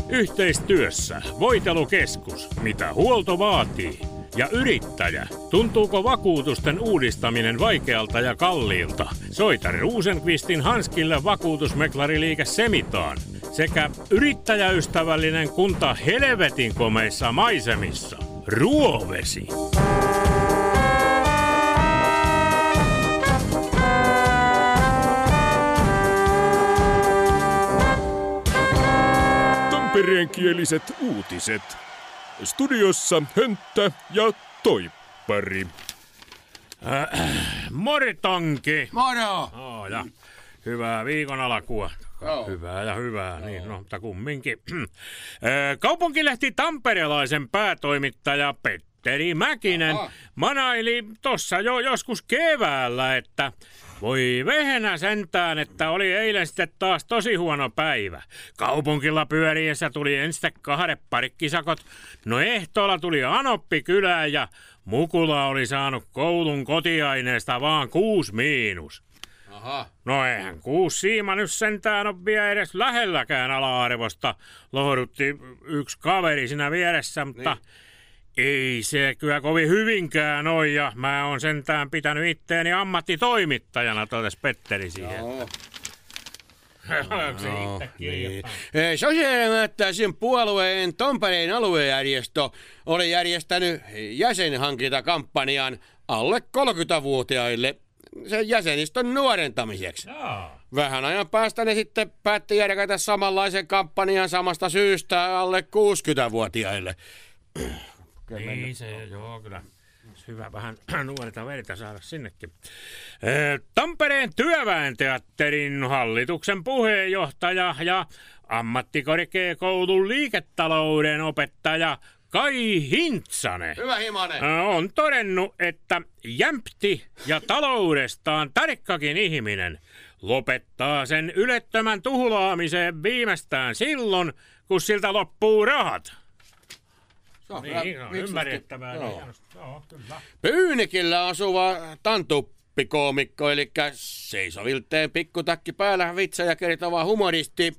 Yhteistyössä Voitelukeskus, mitä huolto vaatii. Ja yrittäjä, tuntuuko vakuutusten uudistaminen vaikealta ja kalliilta? Soita Rosenqvistin Hanskille vakuutusmeklariliike Semitaan. Sekä yrittäjäystävällinen kunta helvetin komeissa maisemissa. Ruovesi. Tampereenkieliset uutiset. Studiossa Hönttä ja Toippari. Mortonki. Moro! Ja hyvää viikon alkua. Hyvää. Niin, mutta kumminkin. Kaupunkilehti Tamperelaisen päätoimittaja Petteri Mäkinen manaili tossa jo joskus keväällä, että voi vehenä sentään, että oli eilen sitten taas tosi huono päivä. Kaupunkilla pyöriessä tuli ensin 2 parikkisakot, no ehtoolla tuli anoppi kylään ja Mukula oli saanut koulun kotiaineesta vaan 6 miinus. Aha. No eihän 6 siima nyt sentään ole vielä edes lähelläkään ala-arvosta, lohdutti yksi kaveri siinä vieressä, mutta ei se kyllä kovin hyvinkään ole, ja mä oon sentään pitänyt itteeni ammattitoimittajana, totesi Petteri siihen. Sosiaalidemokraattisen puolueen Tampereen aluejärjestö oli järjestänyt jäsenhankintakampanjan alle 30-vuotiaille sen jäsenistön nuorentamiseksi. Vähän ajan päästä ne sitten päätti järkätä samanlaisen kampanjan samasta syystä alle 60-vuotiaille. Niin se, joo kyllä. Hyvä vähän nuorta verta saada sinnekin. Tampereen työväenteatterin hallituksen puheenjohtaja ja ammattikorkeakoulun liiketalouden opettaja Kai Hintsanen Hyvä Himanen. On todennut, että jämpti ja taloudestaan tarkkakin ihminen lopettaa sen ylettömän tuhlaamiseen viimeistään silloin, kun siltä loppuu rahat. Niin, on ymmärrettävää. Joo, kyllä. Pyynikillä asuva tantuppikoomikko, eli seisovilteen pikkutakki päällä vitsejä kertova humoristi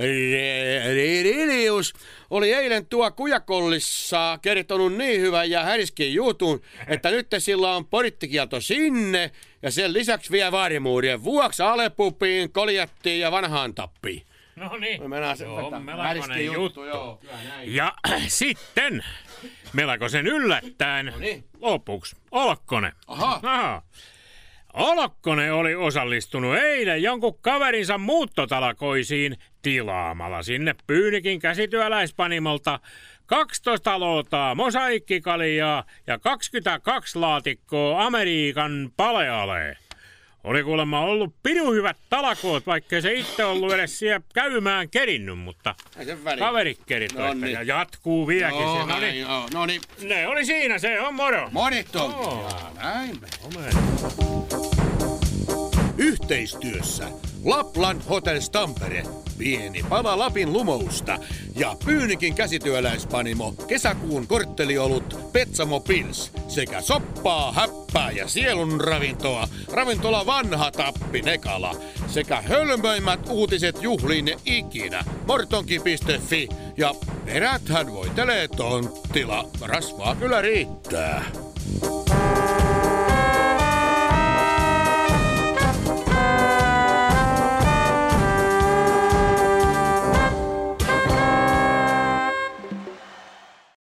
Rilius oli eilen tuo Kujakollissa kertonut niin hyvän ja häriskin jutun, että nyt sillä on porittikielto sinne ja sen lisäksi vielä varmuuden vuoksi Alepupiin, Koljattiin ja Vanhaan Tappiin. No niin, melkoinen juttu. Ja sitten, melkoisen yllättäen, lopuksi Olkkonen. Aha. Olkkonen oli osallistunut eilen jonkun kaverinsa muuttotalkoisiin tilaamalla sinne Pyynikin käsityöläispanimolta 12 lootaa mosaikkikaljaa ja 22 laatikkoa Amerikan palealee. Oli kuulemma ollut pirun hyvät talkoot, vaikka se itse ollut edes siellä käymään kerinnyt, mutta kaverit kertoi, ja jatkuu vieläkin. No niin. Ne oli siinä, se on moro. Morittu. Näin. Yhteistyössä Lapland Hotels Tampere, pieni pala Lapin lumousta ja Pyynikin käsityöläispanimo kesäkuun kortteliolut Petsamo Pils sekä soppaa, häppää ja sielun ravintoa ravintola Vanha Tappi Nekala sekä hölmöimmät uutiset juhliin ikinä mortonki.fi ja eräthän voitelee tonttila, rasvaa kyllä riittää.